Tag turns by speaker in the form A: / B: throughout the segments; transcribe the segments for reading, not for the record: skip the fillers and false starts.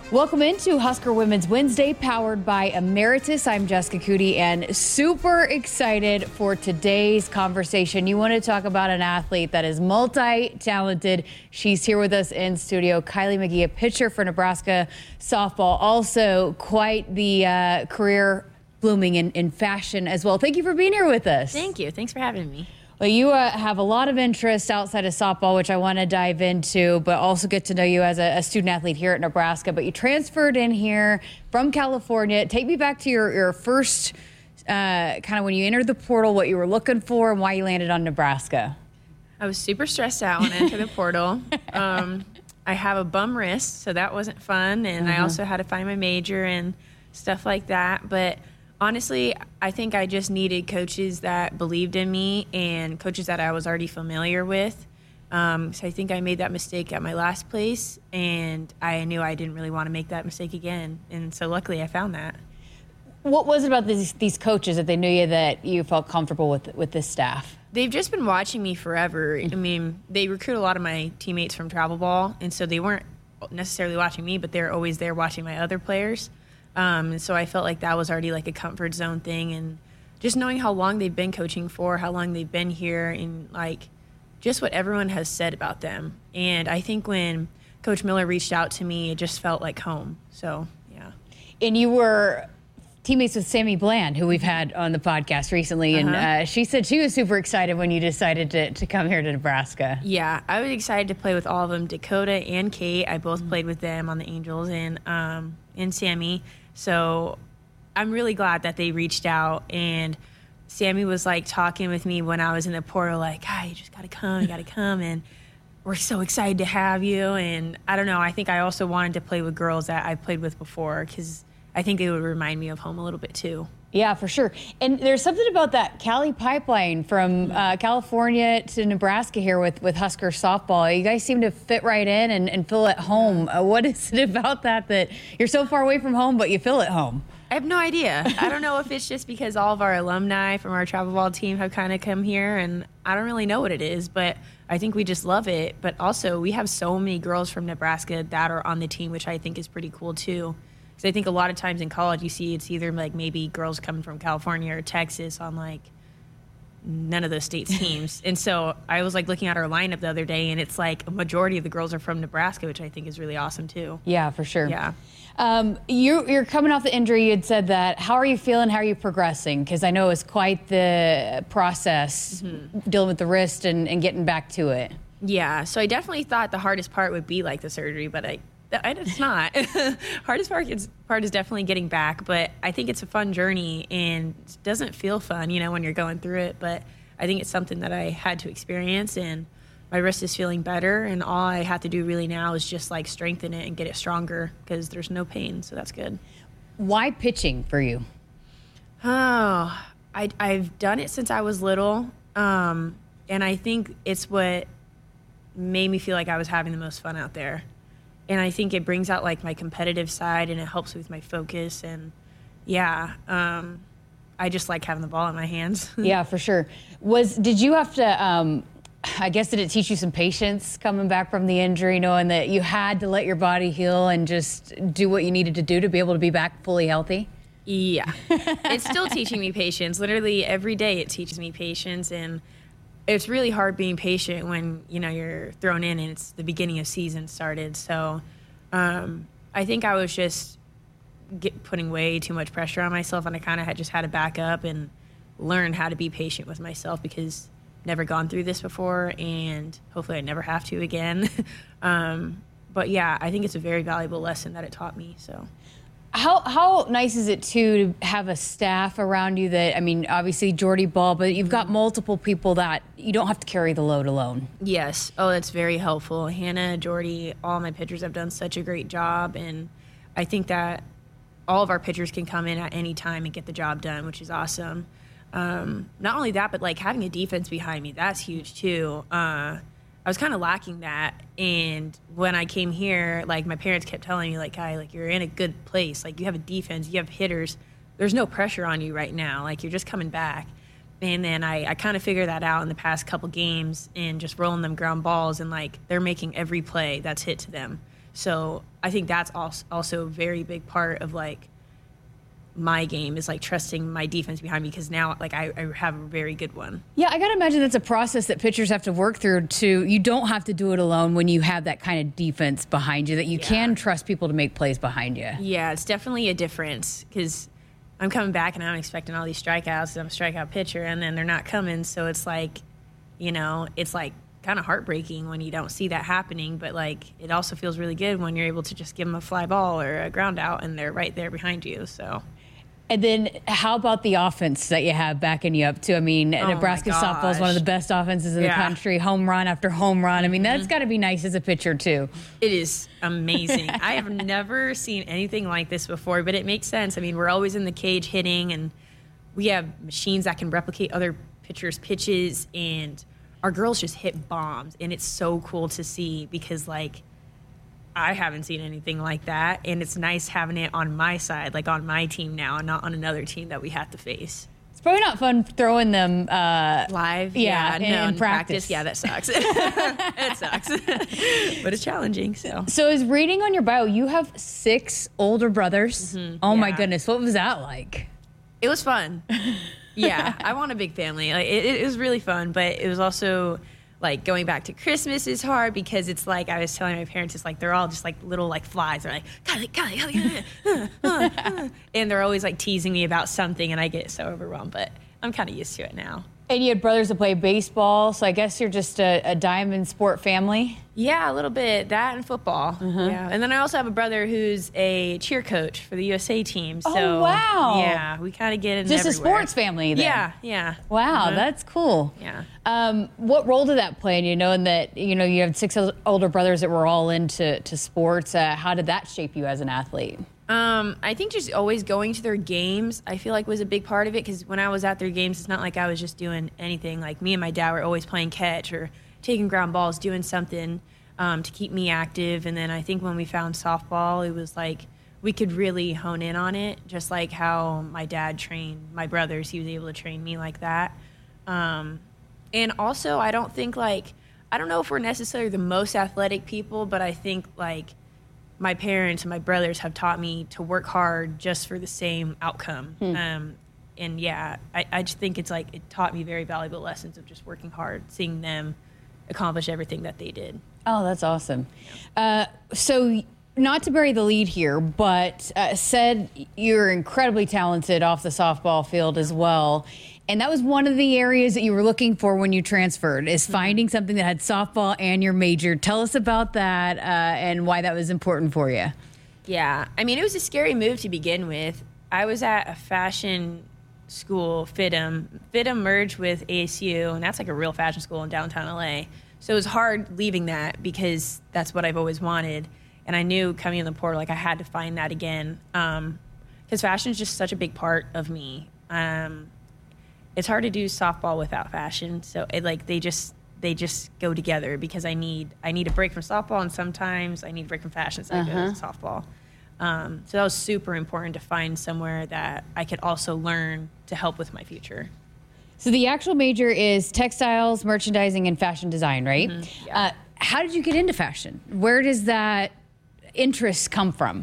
A: Welcome into Husker Women's Wednesday, powered by Emeritus. I'm Jessica Cootie, and super excited for today's conversation. You want to talk about an athlete that is multi-talented. She's here with us in studio. Kylie McGee, a pitcher for Nebraska softball. Also, quite the career blooming in fashion as well. Thank you for being here with us.
B: Thank you. Thanks for having me.
A: Well, you have a lot of interest outside of softball, which I want to dive into, but also get to know you as a student athlete here at Nebraska. But you transferred in here from California. Take me back to your first, kind of when you entered the portal, what you were looking for and why you landed on Nebraska.
B: I was super stressed out when I entered the portal. I have a bum wrist, so that wasn't fun. And I also had to find my major and stuff like that. But honestly, I think I just needed coaches that believed in me and coaches that I was already familiar with. So I think I made that mistake at my last place, and I knew I didn't really want to make that mistake again. And so luckily I found that.
A: What was it about these coaches that they knew you that you felt comfortable with this staff?
B: They've just been watching me forever. I mean, they recruit a lot of my teammates from travel ball, and so they weren't necessarily watching me, but they're always there watching my other players. So I felt like that was already like a comfort zone thing, and just knowing how long they've been coaching for, how long they've been here, and like just what everyone has said about them. And I think when Coach Miller reached out to me, it just felt like home. So, yeah.
A: And you were teammates with Sammy Bland, who we've had on the podcast recently, and she said she was super excited when you decided to come here to Nebraska.
B: Yeah, I was excited to play with all of them. Dakota and Kate, I both played with them on the Angels, and Sammy. So I'm really glad that they reached out, and Sammy was like talking with me when I was in the portal, like, you just got to come, and we're so excited to have you. And I don't know, I think I also wanted to play with girls that I played with before, because I think they would remind me of home a little bit too.
A: Yeah, for sure. And there's something about that Cali pipeline from California to Nebraska here with Husker softball. You guys seem to fit right in and feel at home. What is it about that you're so far away from home, but you feel at home?
B: I have no idea. I don't know if it's just because all of our alumni from our travel ball team have kind of come here, and I don't really know what it is, but I think we just love it. But also, we have so many girls from Nebraska that are on the team, which I think is pretty cool too. Because I think a lot of times in college you see it's either like maybe girls coming from California or Texas on like none of those state teams. And so I was like looking at our lineup the other day, and it's like a majority of the girls are from Nebraska, which I think is really awesome too.
A: Yeah, for sure.
B: Yeah.
A: You're coming off the injury. You had said that. How are you feeling? How are you progressing? Because I know it was quite the process dealing with the wrist and getting back to it.
B: Yeah. So I definitely thought the hardest part would be like the surgery, but it's not. Hardest part is definitely getting back, but I think it's a fun journey, and it doesn't feel fun, when you're going through it, but I think it's something that I had to experience, and my wrist is feeling better, and all I have to do really now is just like strengthen it and get it stronger, because there's no pain, so that's good.
A: Why pitching for you?
B: Oh, I've done it since I was little, and I think it's what made me feel like I was having the most fun out there. And I think it brings out like my competitive side, and it helps with my focus. And I just like having the ball in my hands.
A: Yeah, for sure. Did you have to, I guess, did it teach you some patience coming back from the injury, knowing that you had to let your body heal and just do what you needed to do to be able to be back fully healthy?
B: Yeah. It's still teaching me patience. Literally every day it teaches me patience, and it's really hard being patient when, you're thrown in and it's the beginning of season started. So I think I was just putting way too much pressure on myself, and I kind of had to back up and learn how to be patient with myself, because I've never gone through this before, and hopefully I never have to again. But yeah, I think it's a very valuable lesson that it taught me. So.
A: How nice is it, too, to have a staff around you that, I mean, obviously Jordy Ball, but you've got multiple people that you don't have to carry the load alone.
B: Yes. Oh, that's very helpful. Hannah, Jordy, all my pitchers have done such a great job, and I think that all of our pitchers can come in at any time and get the job done, which is awesome. Not only that, but like having a defense behind me, that's huge, too. I was kind of lacking that, and when I came here, like my parents kept telling me, like, you're in a good place, like you have a defense, you have hitters, there's no pressure on you right now, like you're just coming back. And then I kind of figured that out in the past couple games, and just rolling them ground balls, and like they're making every play that's hit to them. So I think that's also a very big part of like my game is like trusting my defense behind me, because now like I have a very good one.
A: Yeah, I got to imagine that's a process that pitchers have to work through you don't have to do it alone when you have that kind of defense behind you, that you can trust people to make plays behind you.
B: Yeah, it's definitely a difference, because I'm coming back and I'm expecting all these strikeouts, and I'm a strikeout pitcher, and then they're not coming. So it's like, it's like kind of heartbreaking when you don't see that happening, but like it also feels really good when you're able to just give them a fly ball or a ground out and they're right there behind you. So.
A: And then how about the offense that you have backing you up too? I mean, Nebraska softball is one of the best offenses in the country, home run after home run. I mean, that's got to be nice as a pitcher too.
B: It is amazing. I have never seen anything like this before, but it makes sense. I mean, we're always in the cage hitting, and we have machines that can replicate other pitchers' pitches, and our girls just hit bombs, and it's so cool to see, because like I haven't seen anything like that, and it's nice having it on my side, like on my team now, and not on another team that we have to face.
A: It's probably not fun throwing them
B: live.
A: In practice.
B: Yeah, that sucks. It sucks, but it's challenging. So
A: is reading on your bio, you have 6 older brothers. Oh my goodness, what was that like?
B: It was fun. Yeah, I want a big family. Like, it was really fun, but it was also like going back to Christmas is hard, because it's like I was telling my parents, it's like they're all just like little like flies. They're like, Kylie, and they're always like teasing me about something, and I get so overwhelmed. But I'm kind of used to it now.
A: And you had brothers that play baseball, so I guess you're just a diamond sport family?
B: Yeah, a little bit. That and football. Yeah. And then I also have a brother who's a cheer coach for the USA team. So,
A: oh, wow.
B: Yeah, we kind of get it
A: just
B: everywhere.
A: A sports family then.
B: Yeah.
A: Wow, that's cool.
B: Yeah.
A: What role did that play in you, knowing that, you have 6 older brothers that were all into sports? How did that shape you as an athlete?
B: I think just always going to their games, I feel like was a big part of it, because when I was at their games, it's not like I was just doing anything. Like me and my dad were always playing catch or taking ground balls, doing something to keep me active. And then I think when we found softball, it was like we could really hone in on it, just like how my dad trained my brothers. He was able to train me like that. And also, I don't know if we're necessarily the most athletic people, but I think like my parents and my brothers have taught me to work hard just for the same outcome. And yeah, I just think it's like it taught me very valuable lessons of just working hard, seeing them accomplish everything that they did.
A: Oh, that's awesome. So not to bury the lead here, but said you're incredibly talented off the softball field as well. And that was one of the areas that you were looking for when you transferred, is finding something that had softball and your major. Tell us about that and why that was important for you.
B: Yeah. I mean, it was a scary move to begin with. I was at a fashion school, FIDM. FIDM merged with ASU, and that's like a real fashion school in downtown LA. So it was hard leaving that, because that's what I've always wanted. And I knew coming in the portal, like I had to find that again, because fashion is just such a big part of me. It's hard to do softball without fashion, so they just go together, because I need a break from softball, and sometimes I need a break from fashion, so I go to softball. So that was super important to find somewhere that I could also learn to help with my future.
A: So the actual major is textiles, merchandising, and fashion design, right?
B: Yeah.
A: How did you get into fashion? Where does that interest come from?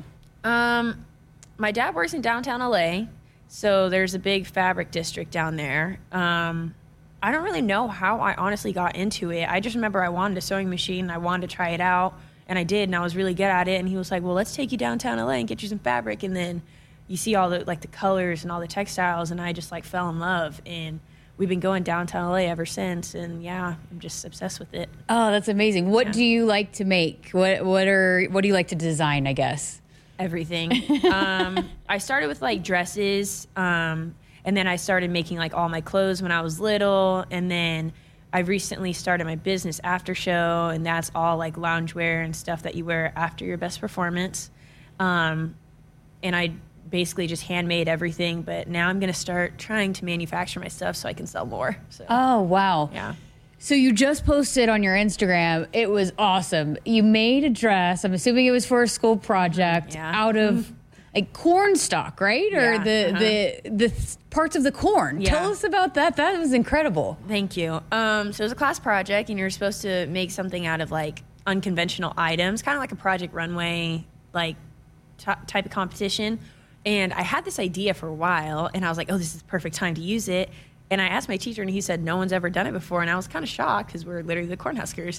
B: My dad works in downtown LA. So there's a big fabric district down there. I don't really know how I honestly got into it. I just remember I wanted a sewing machine. I wanted to try it out, and I did, and I was really good at it. And he was like, well, let's take you downtown LA and get you some fabric. And then you see all the colors and all the textiles, and I just fell in love. And we've been going downtown LA ever since. And yeah, I'm just obsessed with it.
A: Oh, that's amazing. What do you like to make? What do you like to design, I guess?
B: Everything. I started with dresses, and then I started making all my clothes when I was little, and then I recently started my business after show, and that's all loungewear and stuff that you wear after your best performance. And I basically just handmade everything, but now I'm going to start trying to manufacture my stuff so I can sell more. So.
A: Oh, wow.
B: Yeah.
A: So you just posted on your Instagram. It was awesome. You made a dress. I'm assuming it was for a school project out of corn stalk, right? Or the parts of the corn.
B: Yeah.
A: Tell us about that. That was incredible.
B: Thank you. So it was a class project, and you're supposed to make something out of unconventional items, kind of like a Project Runway, like type of competition. And I had this idea for a while, and I was like, oh, this is the perfect time to use it. And I asked my teacher, and he said, no one's ever done it before. And I was kind of shocked because we're literally the Cornhuskers.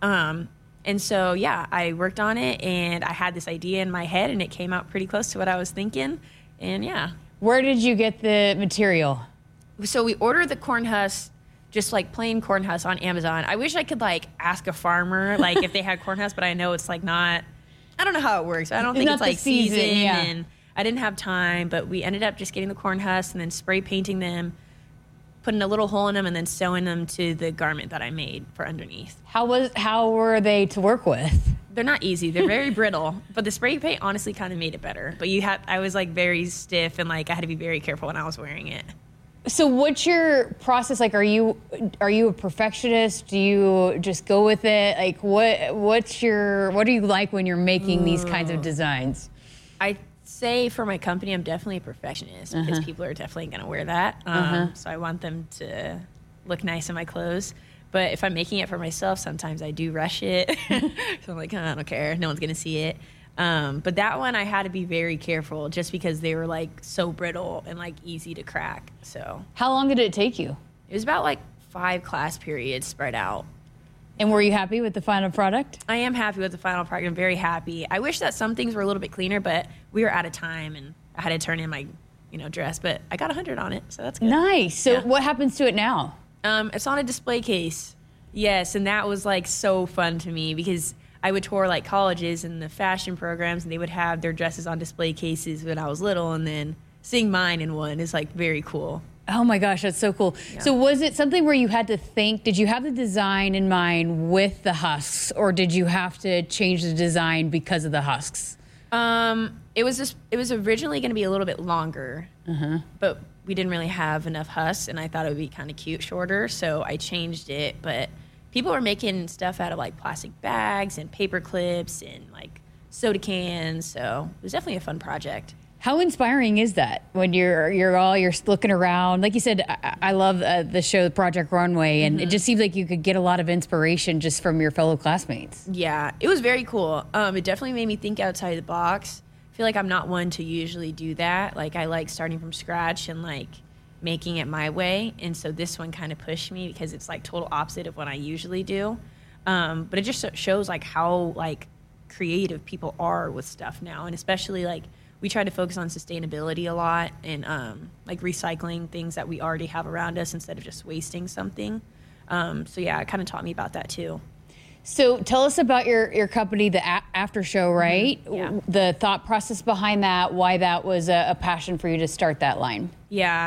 B: And so, yeah, I worked on it, and I had this idea in my head, and it came out pretty close to what I was thinking. And, yeah.
A: Where did you get the material?
B: So we ordered the corn husk, just like plain corn husk on Amazon. I wish I could, like, ask a farmer, like, if they had corn husk, but I know it's, like, not – I don't know how it works. I don't think it's, like, season. Yeah. And I didn't have time, but we ended up just getting the corn husk and then spray painting them, putting a little hole in them, and then sewing them to the garment that I made for underneath.
A: How were they to work with?
B: They're not easy. They're very brittle, but the spray paint honestly kind of made it better. But I was like very stiff, and like I had to be very careful when I was wearing it.
A: So what's your process like? Are you a perfectionist? Do you just go with it? Like what do you like when you're making these kinds of designs?
B: I say for my company, I'm definitely a perfectionist because people are definitely going to wear that. So I want them to look nice in my clothes. But if I'm making it for myself, sometimes I do rush it. So I'm like, oh, I don't care. No one's going to see it. But that one, I had to be very careful just because they were like so brittle and like easy to crack. So
A: how long did it take you?
B: It was about like 5 class periods spread out.
A: And were you happy with the final product?
B: I am happy with the final product. I'm very happy. I wish that some things were a little bit cleaner, but we were out of time and I had to turn in my, dress. But I got 100 on it, so that's good.
A: Nice. So what happens to it now?
B: It's on a display case. Yes, and that was like so fun to me because I would tour like colleges and the fashion programs, and they would have their dresses on display cases when I was little, and then seeing mine in one is like very cool.
A: Oh my gosh, that's so cool. Yeah. So was it something where you had to think, did you have the design in mind with the husks, or did you have to change the design because of the husks?
B: It was originally going to be a little bit longer, but we didn't really have enough husks, and I thought it would be kind of cute shorter, so I changed it. But people were making stuff out of like plastic bags and paper clips and like soda cans, so it was definitely a fun project.
A: How inspiring is that when you're looking around? Like you said, I love the show Project Runway, and it just seems like you could get a lot of inspiration just from your fellow classmates.
B: Yeah, it was very cool. It definitely made me think outside the box. I feel like I'm not one to usually do that. Like I like starting from scratch and like making it my way, and so this one kind of pushed me because it's like total opposite of what I usually do. But it just shows like how like creative people are with stuff now, and especially like. We try to focus on sustainability a lot and like recycling things that we already have around us instead of just wasting something. So yeah, it kind of taught me about that too.
A: So tell us about your company, the After Show, right?
B: Yeah.
A: The thought process behind that, why that was a passion for you to start that line.
B: Yeah.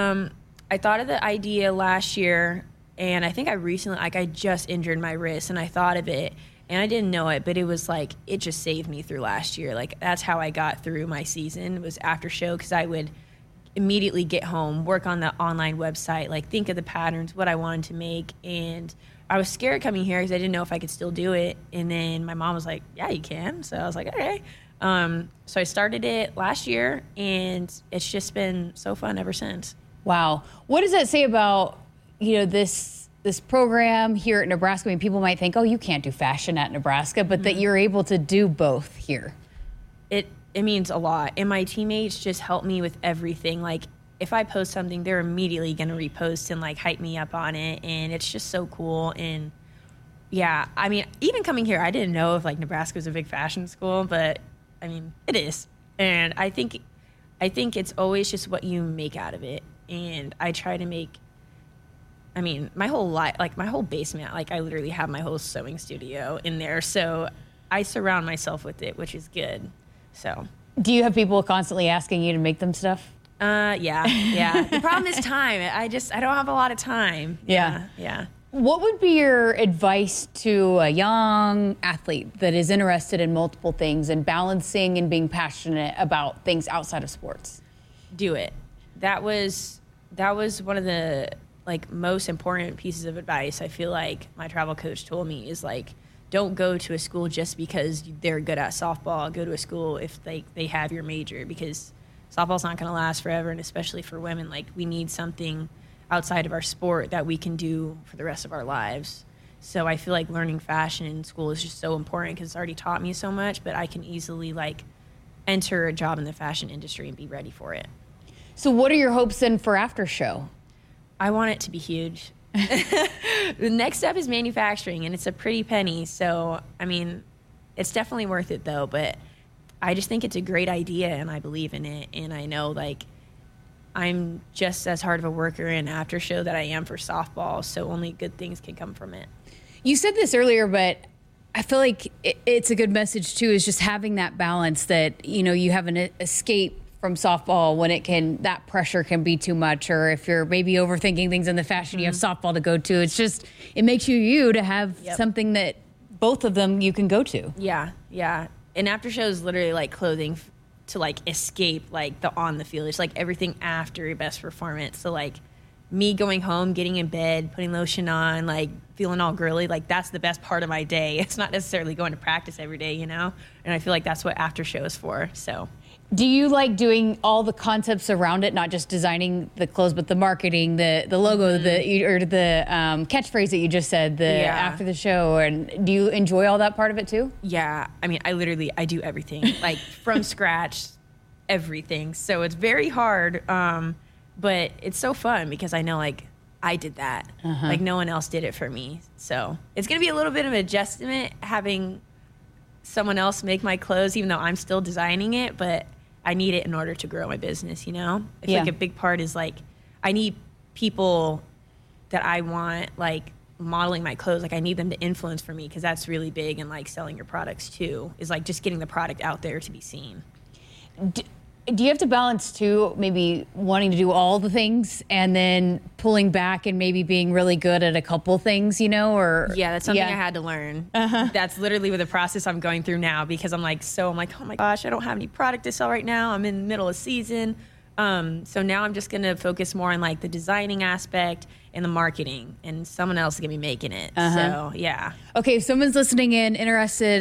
B: I thought of the idea last year, and I think I just injured my wrist, and I thought of it. And I didn't know it, but it was like, it just saved me through last year. Like, that's how I got through my season, was After Show, because I would immediately get home, work on the online website, like think of the patterns, what I wanted to make. And I was scared coming here because I didn't know if I could still do it. And then my mom was like, yeah, you can. So I was like, okay. So I started it last year, and it's just been so fun ever since.
A: Wow. What does that say about, this program here at Nebraska? I mean, people might think, oh, you can't do fashion at Nebraska, but that you're able to do both here.
B: It means a lot. And my teammates just help me with everything. Like, if I post something, they're immediately going to repost and, like, hype me up on it. And it's just so cool. And, yeah, I mean, even coming here, I didn't know if, like, Nebraska was a big fashion school. But, I mean, it is. And I think it's always just what you make out of it. And I try to make... I mean, my whole life, like my whole basement, like I literally have my whole sewing studio in there. So I surround myself with it, which is good. So.
A: Do you have people constantly asking you to make them stuff?
B: Yeah. The problem is time. I don't have a lot of time. Yeah.
A: What would be your advice to a young athlete that is interested in multiple things and balancing and being passionate about things outside of sports?
B: Do it. That was one of the like most important pieces of advice I feel like my travel coach told me is like, don't go to a school just because they're good at softball. Go to a school if they have your major, because softball's not going to last forever, and especially for women, like we need something outside of our sport that we can do for the rest of our lives. So I feel like learning fashion in school is just so important because it's already taught me so much, but I can easily like enter a job in the fashion industry and be ready for it.
A: So what are your hopes then for after show?
B: I want it to be huge. The next step is manufacturing, and it's a pretty penny. So, I mean, it's definitely worth it though, but I just think it's a great idea and I believe in it. And I know like I'm just as hard of a worker in after show that I am for softball. So only good things can come from it.
A: You said this earlier, but I feel like it's a good message too, is just having that balance that, you know, you have an escape from softball when that pressure can be too much, or if you're maybe overthinking things in the fashion, you have softball to go to. It's just, it makes you to have something that both of them you can go to.
B: Yeah. Yeah. And after show is literally like clothing to like escape like the on the field. It's like everything after your best performance. So like me going home, getting in bed, putting lotion on, like feeling all girly, like that's the best part of my day. It's not necessarily going to practice every day, you know? And I feel like that's what after show is for. So
A: do you like doing all the concepts around it, not just designing the clothes, but the marketing, the logo, the catchphrase that you just said, after the show? And do you enjoy all that part of it too?
B: Yeah. I mean, I do everything, like from scratch, everything. So it's very hard, but it's so fun because I know like I did that. Like no one else did it for me. So it's going to be a little bit of an adjustment having someone else make my clothes, even though I'm still designing it, but I need it in order to grow my business, you know? I feel like a big part is like, I need people that I want like modeling my clothes. Like I need them to influence for me because that's really big in like selling your products too, is like just getting the product out there to be seen.
A: Do you have to balance too, maybe wanting to do all the things and then pulling back and maybe being really good at a couple things, you know? Or
B: yeah, that's something I had to learn. That's literally the process I'm going through now because I'm like, oh my gosh, I don't have any product to sell right now. I'm in the middle of season. So now I'm just going to focus more on like the designing aspect and the marketing, and someone else is going to be making it. So yeah.
A: Okay, if someone's listening in, interested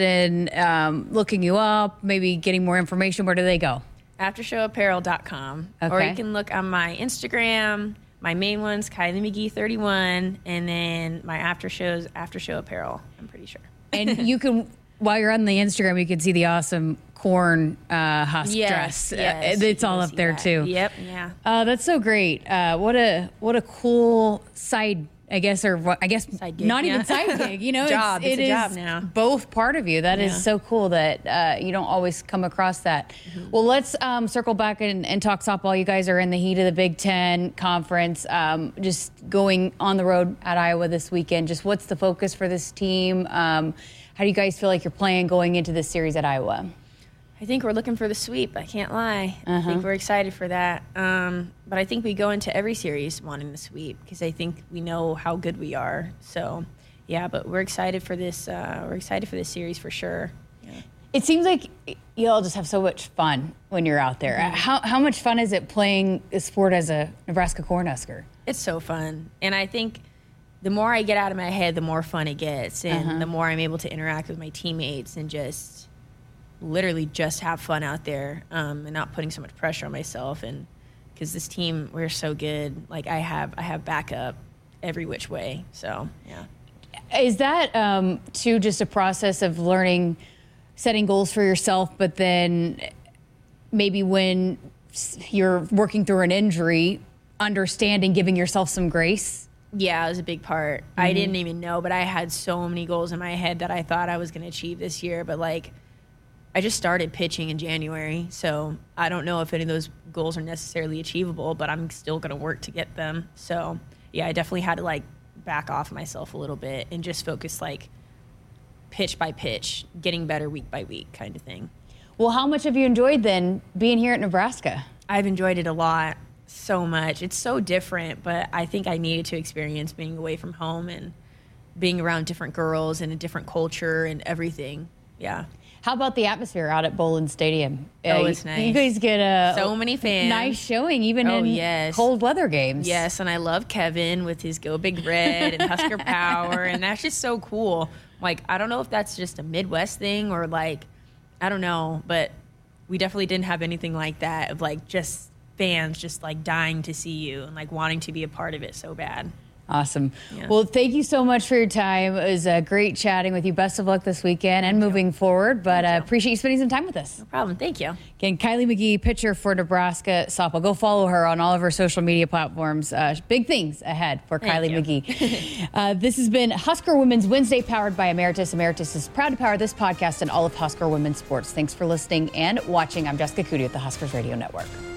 A: in looking you up, maybe getting more information, where do they go?
B: Aftershowapparel.com. Or you can look on my Instagram. My main one's Kylie McGee 31, and then my after show apparel, I'm pretty sure.
A: And you can, while you're on the Instagram, you can see the awesome corn husk dress.
B: Yes,
A: it's all up there too.
B: Yep, yeah.
A: That's so great. What a cool side, I guess, or what, I guess
B: side gig,
A: not even side gig. You know,
B: it's a job now.
A: Both part of you. That is so cool that you don't always come across that. Well, let's circle back and talk softball. You guys are in the heat of the Big Ten conference. Just going on the road at Iowa this weekend. Just what's the focus for this team? How do you guys feel like you're playing going into this series at Iowa?
B: I think we're looking for the sweep. I can't lie. I think we're excited for that. But I think we go into every series wanting the sweep because I think we know how good we are. So, yeah, but we're excited for this. We're excited for this series for sure. Yeah.
A: It seems like you all just have so much fun when you're out there. How much fun is it playing a sport as a Nebraska Cornhusker?
B: It's so fun. And I think the more I get out of my head, the more fun it gets. And the more I'm able to interact with my teammates and just literally just have fun out there and not putting so much pressure on myself. And because this team, we're so good. Like I have backup every which way. So, yeah.
A: Is that too just a process of learning, setting goals for yourself, but then maybe when you're working through an injury, understanding, giving yourself some grace?
B: Yeah, it was a big part. I didn't even know, but I had so many goals in my head that I thought I was going to achieve this year. But like, I just started pitching in January, so I don't know if any of those goals are necessarily achievable, but I'm still going to work to get them. So, yeah, I definitely had to, like, back off myself a little bit and just focus, like, pitch by pitch, getting better week by week kind of thing.
A: Well, how much have you enjoyed, then, being here at Nebraska?
B: I've enjoyed it a lot, so much. It's so different, but I think I needed to experience being away from home and being around different girls and a different culture and everything. Yeah.
A: How about the atmosphere out at Bowlin Stadium?
B: Oh, it's nice.
A: You guys get
B: so many fans.
A: Nice showing, even in cold weather games.
B: Yes, and I love Kevin with his Go Big Red and Husker Power, and that's just so cool. Like, I don't know if that's just a Midwest thing or, like, I don't know, but we definitely didn't have anything like that of, like, just fans just, like, dying to see you and, like, wanting to be a part of it so bad.
A: Awesome.
B: Yeah.
A: Well, thank you so much for your time. It was great chatting with you. Best of luck this weekend and moving forward. But appreciate you spending some time with us.
B: No problem. Thank you.
A: Again, Kylie McGee, pitcher for Nebraska softball. Go follow her on all of her social media platforms. Big things ahead for Kylie McGee. This has been Husker Women's Wednesday, powered by Emeritus. Emeritus is proud to power this podcast and all of Husker women's sports. Thanks for listening and watching. I'm Jessica Coody at the Huskers Radio Network.